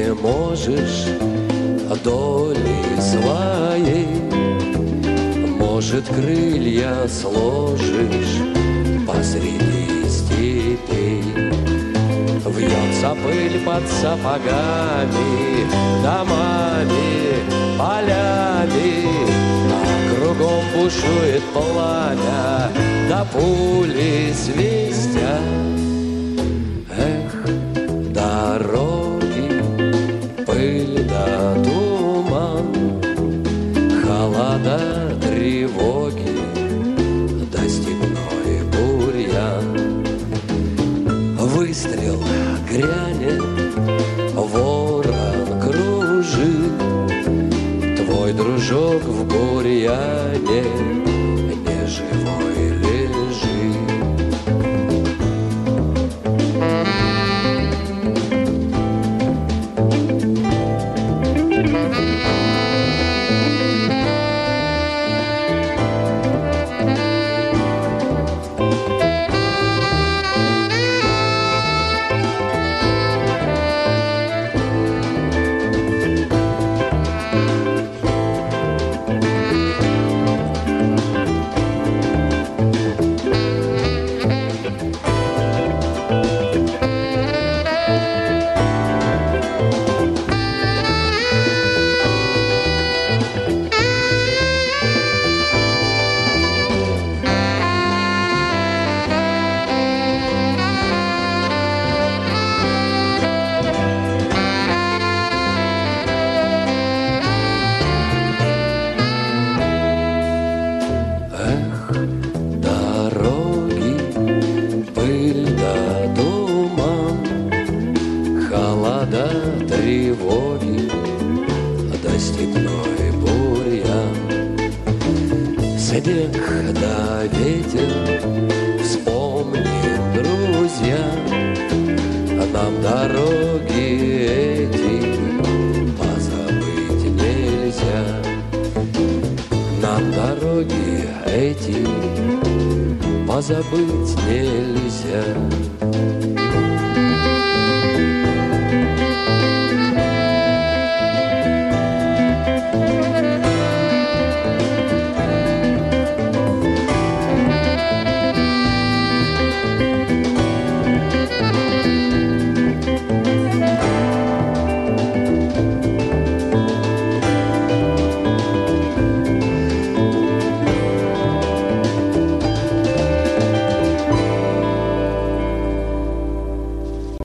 не можешь доли своей, может, крылья сложишь посреди степей. Вьется пыль под сапогами, домами, полями, а кругом бушует пламя, да пули свистят. Эх, дороги, пыль да туман, холода, тревоги, да степной бурьян. Выстрел грянет, ворон кружит, твой дружок в бурьяне неживой лежит. Тревоги, да степной бурьян, снег да ветер, вспомним, друзья, нам дороги эти позабыть нельзя. Нам дороги эти позабыть нельзя.